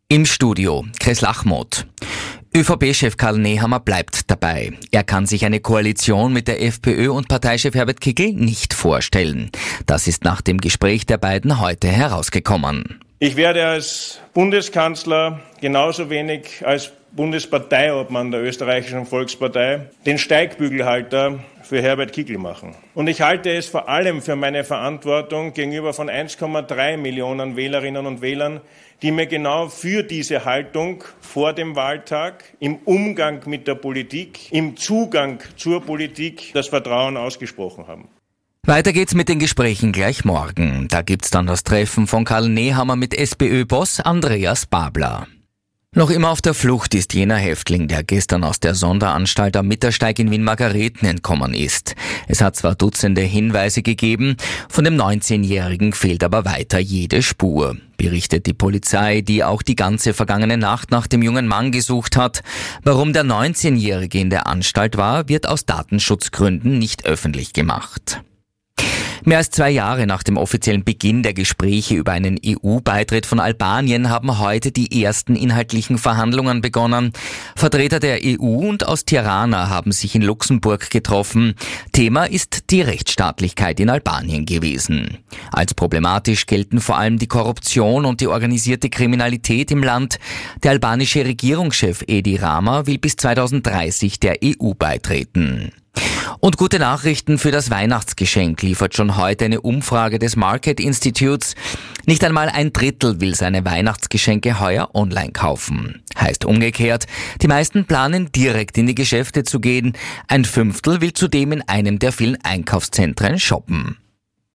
Im Studio Chris Lachmuth. ÖVP-Chef Karl Nehammer bleibt dabei. Er kann sich eine Koalition mit der FPÖ und Parteichef Herbert Kickl nicht vorstellen. Das ist nach dem Gespräch der beiden heute herausgekommen. Ich werde als Bundeskanzler genauso wenig als Bundesparteiobmann der österreichischen Volkspartei den Steigbügelhalter für Herbert Kickl machen. Und ich halte es vor allem für meine Verantwortung gegenüber von 1,3 Millionen Wählerinnen und Wählern, die mir genau für diese Haltung vor dem Wahltag, im Umgang mit der Politik, im Zugang zur Politik das Vertrauen ausgesprochen haben. Weiter geht's mit den Gesprächen gleich morgen. Da gibt's dann das Treffen von Karl Nehammer mit SPÖ-Boss Andreas Babler. Noch immer auf der Flucht ist jener Häftling, der gestern aus der Sonderanstalt am Mittersteig in Wien-Margareten entkommen ist. Es hat zwar Dutzende Hinweise gegeben, von dem 19-Jährigen fehlt aber weiter jede Spur, berichtet die Polizei, die auch die ganze vergangene Nacht nach dem jungen Mann gesucht hat. Warum der 19-Jährige in der Anstalt war, wird aus Datenschutzgründen nicht öffentlich gemacht. Mehr als 2 Jahre nach dem offiziellen Beginn der Gespräche über einen EU-Beitritt von Albanien haben heute die ersten inhaltlichen Verhandlungen begonnen. Vertreter der EU und aus Tirana haben sich in Luxemburg getroffen. Thema ist die Rechtsstaatlichkeit in Albanien gewesen. Als problematisch gelten vor allem die Korruption und die organisierte Kriminalität im Land. Der albanische Regierungschef Edi Rama will bis 2030 der EU beitreten. Und gute Nachrichten für das Weihnachtsgeschenk liefert schon heute eine Umfrage des Market Institutes. Nicht einmal 1/3 will seine Weihnachtsgeschenke heuer online kaufen. Heißt umgekehrt, die meisten planen direkt in die Geschäfte zu gehen. 1/5 will zudem in einem der vielen Einkaufszentren shoppen.